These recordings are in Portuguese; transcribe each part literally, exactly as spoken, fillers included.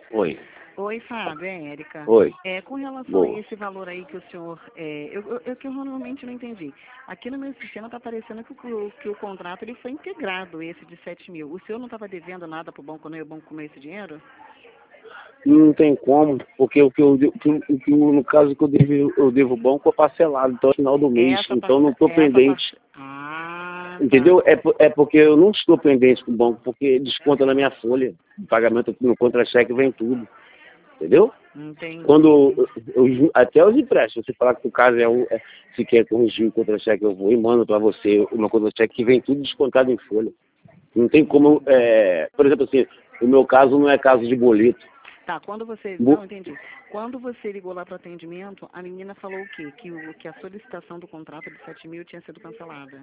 Oi. Oi, Fábio, é Érica. Oi. É, com relação Boa. a esse valor aí que o senhor... É, eu, eu, eu que eu realmente não entendi. Aqui no meu sistema está aparecendo que o, que o contrato ele foi integrado, esse de sete mil. O senhor não estava devendo nada para o banco, não? E o banco comeu esse dinheiro? Não tem como, porque o que eu, o que, o que no caso que eu devo, eu devo o banco é parcelado, então é final do mês, Essa então não estou parce- essa pendente. parce- Ah, Entendeu? tá. É, po- é porque eu não estou pendente com o banco, porque desconta na minha folha. O pagamento no contra-cheque vem tudo. Entendeu? Entendi. Quando eu, eu- até os empréstimos, você falar que o caso é, um, é se quer corrigir o contra-cheque, eu vou e mando para você o meu contra-cheque que vem tudo descontado em folha. Não tem como, é, por exemplo assim, o meu caso não é caso de boleto. Tá, quando você... Bo- Não, entendi. Quando você ligou lá para o atendimento, a menina falou o quê? Que, o, que a solicitação do contrato de sete mil tinha sido cancelada.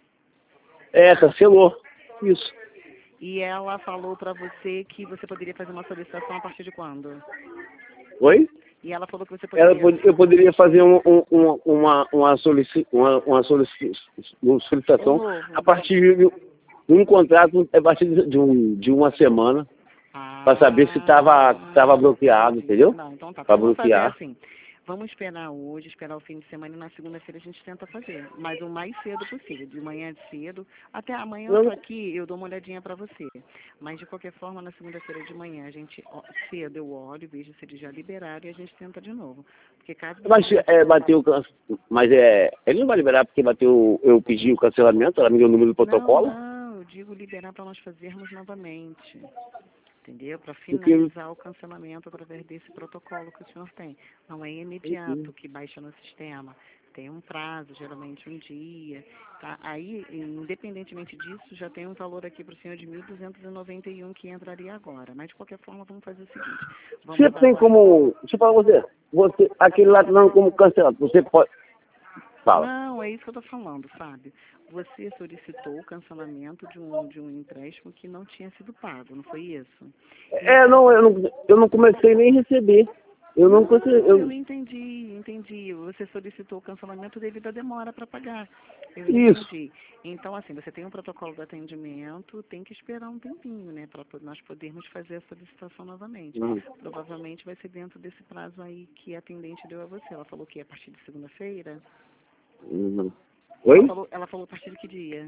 É, cancelou. Isso. E ela falou para você que você poderia fazer uma solicitação a partir de quando? Oi? E ela falou que você Ela, poderia... pod- eu poderia fazer um, um, um, uma, uma, solici, uma, uma solici, uma O solicitação novo. a partir de um contrato a partir de, um, de uma semana para saber se estava tava bloqueado, entendi. entendeu? Não, então tá. Para Vamos fazer bloquear. assim. Vamos esperar hoje, esperar o fim de semana e na segunda-feira a gente tenta fazer. Mas o mais cedo possível, de manhã cedo. Até amanhã eu tô Não, aqui, eu dou uma olhadinha para você. Mas de qualquer forma, na segunda-feira de manhã, a gente ó, cedo eu olho, vejo se eles já liberaram e a gente tenta de novo. Porque caso mas você... é, bateu, o can- mas é, ele não vai liberar porque bateu, eu pedi o cancelamento, ela me deu o número do Não, protocolo. não, eu digo liberar para nós fazermos novamente. Entendeu? Para Porque, finalizar o cancelamento através desse protocolo que o senhor tem. Não é imediato que baixa no sistema. Tem um prazo, geralmente um dia. Tá? Aí, independentemente disso, já tem um valor aqui para o senhor de mil duzentos e noventa e um que entraria agora. Mas, de qualquer forma, vamos fazer o seguinte. Vamos você dar tem uma... como, deixa eu falar com você, você, aquele lá não como cancelado, você pode, fala. Não, é isso que eu estou falando, Fábio. Você solicitou o cancelamento de um, de um empréstimo que não tinha sido pago, não foi isso? É, não, eu não, eu não comecei nem a receber. Eu não Não, consegui, eu eu, não entendi, entendi. Você solicitou o cancelamento devido à demora para pagar. Eu isso. entendi. Então, assim, você tem um protocolo de atendimento, tem que esperar um tempinho, né, para nós podermos fazer a solicitação novamente. Uhum. Provavelmente vai ser dentro desse prazo aí que a atendente deu a você. Ela falou que é a partir de segunda-feira? Uhum. Ela Oi? falou, ela falou a partir de que dia?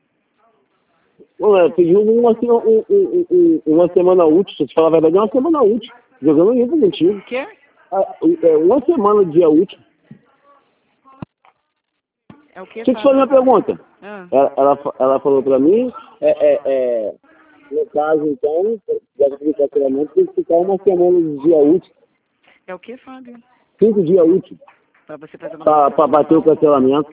Não, é, pediu uma, se- um, um, um, uma semana útil, se eu te falar a verdade, é uma semana útil. Jogando livro contigo. Quê? Ah, é uma semana de dia útil. É o que, Deixa eu te fazer uma Fábio? pergunta. Ah, Ela, ela, fa- ela falou pra mim, é, é, é, no caso, então, já que fica cancelamento, tem que ficar uma semana de dia útil, é o que, Fábio? cinco dias úteis, Para você fazer uma para bater o solicitação? cancelamento.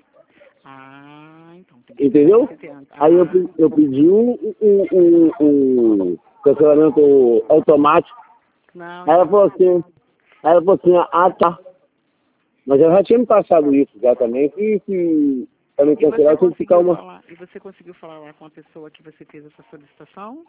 Ah, então tem que esperar Entendeu? esse tempo. Aí eu, Ah, pe- eu pedi um, um, um, um cancelamento automático. não, Aí ela então falou assim, aí ela falou assim, ah tá. Mas ela já tinha me passado isso já também, que se eu não E você cancelar, eu tenho que ficar conseguiu uma. falar, e você conseguiu falar lá com a pessoa que você fez essa solicitação?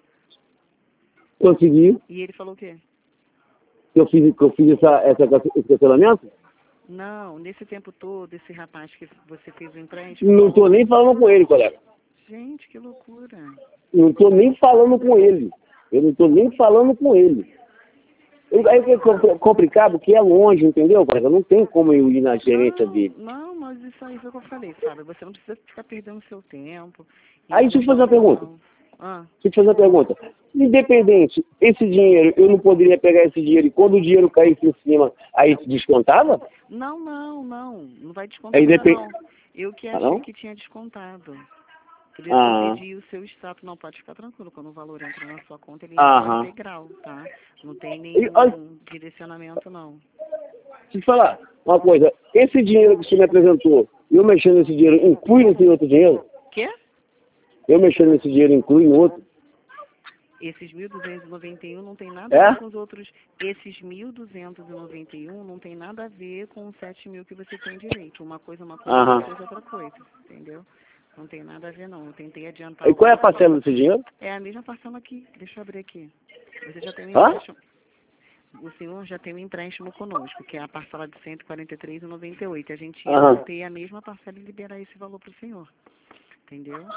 Conseguir, E ele falou o quê? que eu fiz, que eu fiz essa, essa, esse cancelamento. Não, nesse tempo todo, esse rapaz que você fez o empréstimo... Não tô falou- nem falando com ele, colega. Gente, que loucura. Não tô nem falando com ele. Eu não tô nem falando com ele. Eu- Aí é compl- complicado, porque é longe, entendeu, colega? Não tem como eu ir na gerência Não, dele. não, mas isso aí foi o que eu falei, sabe? Você não precisa ficar perdendo seu tempo. Aí deixa eu te fazer uma Não, pergunta. não. Ah, Deixa eu te fazer uma pergunta. Independente, esse dinheiro, eu não poderia pegar esse dinheiro e quando o dinheiro caísse em cima, aí se descontava? não, não, não. Não vai descontar Aí nada, depende. não. Eu que Ah, achei não? que tinha descontado. Por isso Ah, eu pedi o seu status. Não, pode ficar tranquilo. Quando o valor entra na sua conta, ele entra aham. integral, tá? Não tem E, olha, nenhum direcionamento, não. deixa eu te falar uma coisa. Esse dinheiro que você me apresentou, eu mexendo nesse dinheiro, inclui nesse outro dinheiro? Quê? Eu mexendo nesse dinheiro, inclui no outro? Esses mil duzentos e noventa e um não tem nada a É? ver com os outros. Esses mil duzentos e noventa e um não tem nada a ver com os sete mil que você tem direito. Uma coisa é uma coisa, Aham. outra coisa é outra coisa. Entendeu? Não tem nada a ver, não. Eu tentei adiantar E o qual é a valor. parcela desse dinheiro? É a mesma parcela aqui. Deixa eu abrir aqui. Você já tem um Hã? empréstimo. O senhor já tem um empréstimo conosco, que é a parcela de cento e quarenta e três reais e noventa e oito centavos. A gente ia Aham. manter a mesma parcela e liberar esse valor para o senhor. Entendeu?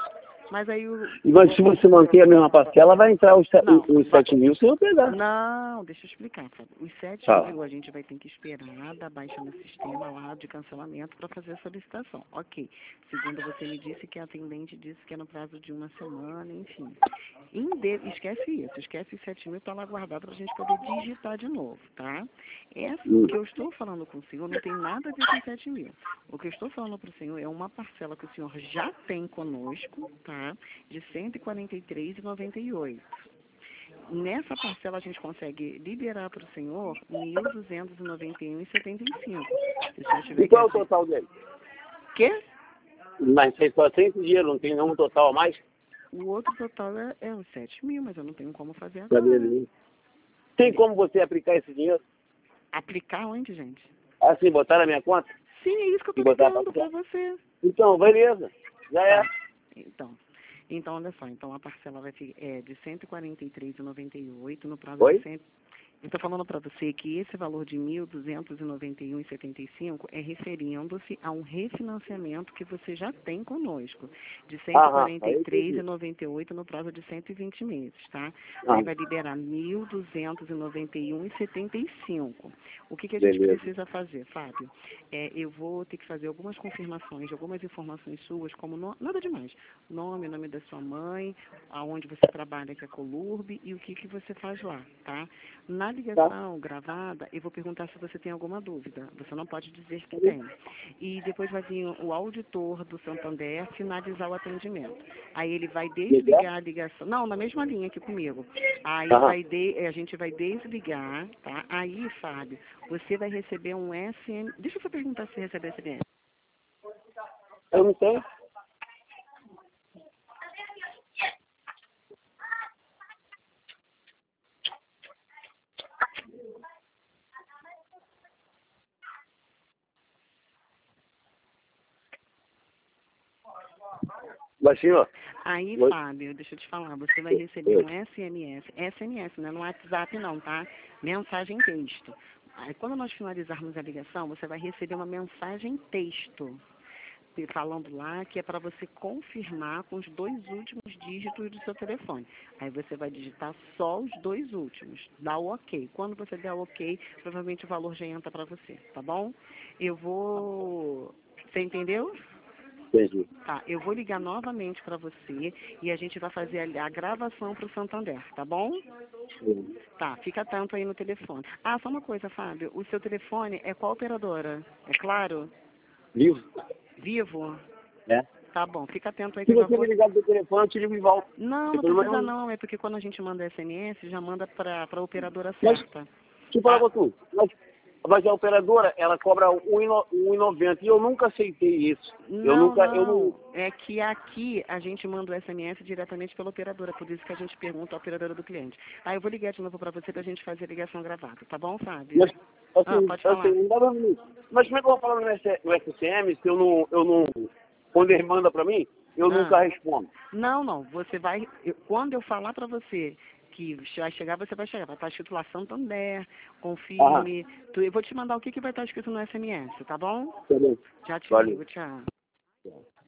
Mas aí o... Mas se você manter a mesma parcela, vai entrar os, se- Não, os sete mil sem eu pegar. Não, deixa eu explicar, Fábio. Os sete Tá. mil a gente vai ter que esperar dar baixa no sistema lá de cancelamento para fazer a solicitação. Ok. Segundo você me disse que a atendente disse que é no prazo de uma semana, enfim. Inde... Esquece isso, esquece os sete mil, está lá guardado para a gente poder digitar de novo, tá? Essa, o que eu estou falando com o senhor não tem nada a ver com sete mil. O que eu estou falando para o senhor é uma parcela que o senhor já tem conosco, tá? De cento e quarenta e três reais e noventa e oito centavos. Nessa parcela a gente consegue liberar para o senhor mil duzentos e noventa e um reais e setenta e cinco centavos. Se o senhor tiver E qual é o que... total dele? Quê? Mas vocês só tem esse dinheiro, não tem nenhum total a mais? O outro total é, é uns sete mil, mas eu não tenho como fazer Cadê agora. ele? Tem como você aplicar esse dinheiro? Aplicar onde, gente? Assim, botar na minha conta? Sim, é isso que eu E estou botar ligando pra... para você. Então, beleza. Já é. Então, então, olha só, então a parcela vai ser é, de cento e quarenta e três reais e noventa e oito centavos no prazo Oi? de cem. Eu estou falando para você que esse valor de mil duzentos e noventa e um reais e setenta e cinco centavos é referindo-se a um refinanciamento que você já tem conosco, de cento e quarenta e três reais e noventa e oito centavos no prazo de cento e vinte meses, tá? Ah, Aí vai liberar mil duzentos e noventa e um reais e setenta e cinco centavos. O que, que a gente beleza. precisa fazer, Fábio? É, eu vou ter que fazer algumas confirmações, algumas informações suas, como no, nada demais. Nome, nome da sua mãe, aonde você trabalha, que é Colurbe, e o que, que você faz lá, tá? Na ligação gravada, eu vou perguntar se você tem alguma dúvida. Você não pode dizer que tem. E depois vai vir o auditor do Santander finalizar o atendimento. Aí ele vai desligar a ligação. Não, na mesma linha aqui comigo. Aí Aham. vai de, a gente vai desligar, tá? Aí, Fábio, você vai receber um S M... Deixa eu só perguntar se você recebeu S M S. Eu não tenho. Baixinho, ó. Aí, Oi? Fábio, deixa eu te falar, você vai receber um S M S, S M S, não é no WhatsApp não, tá? Mensagem texto. Aí, quando nós finalizarmos a ligação, você vai receber uma mensagem texto, falando lá que é para você confirmar com os dois últimos dígitos do seu telefone. Aí você vai digitar só os dois últimos, dá o ok. Quando você der o ok, provavelmente o valor já entra para você, tá bom? Eu vou... Você entendeu? Entendi. Tá, eu vou ligar novamente para você e a gente vai fazer a, a gravação para o Santander, tá bom? Sim. Tá, fica tanto aí no telefone. Ah, só uma coisa, Fábio, o seu telefone é qual operadora? É claro? Vivo? Vivo? É. Tá bom, fica atento aí que Se eu já você vou... me ligar do telefone, eu te ligo de volta. Não, não Depois eu precisa mando- não, é porque quando a gente manda S M S, já manda para a operadora Mas, certa. deixa eu falar Ah, com tu. Mas, mas a operadora, ela cobra um real e noventa e eu nunca aceitei isso. Eu não, nunca, eu não, não... é que aqui a gente manda o S M S diretamente pela operadora, por isso que a gente pergunta a operadora do cliente. Aí eu vou ligar de novo para você para a gente fazer a ligação gravada, tá bom, Fábio? Mas, Ah, assim, pode falar. assim, não dá pra mim. Mas como é que eu vou falar no S- no S C M se eu não, eu não... Quando ele manda pra mim, eu Ah. nunca respondo. Não, não, você vai, eu- quando eu falar para você que vai chegar, você vai chegar, vai estar escrito lá Santander, confirme, tu, eu vou te mandar o que, que vai estar escrito no S M S, tá bom? Tá bom. Já te Valeu. ligo, tchau.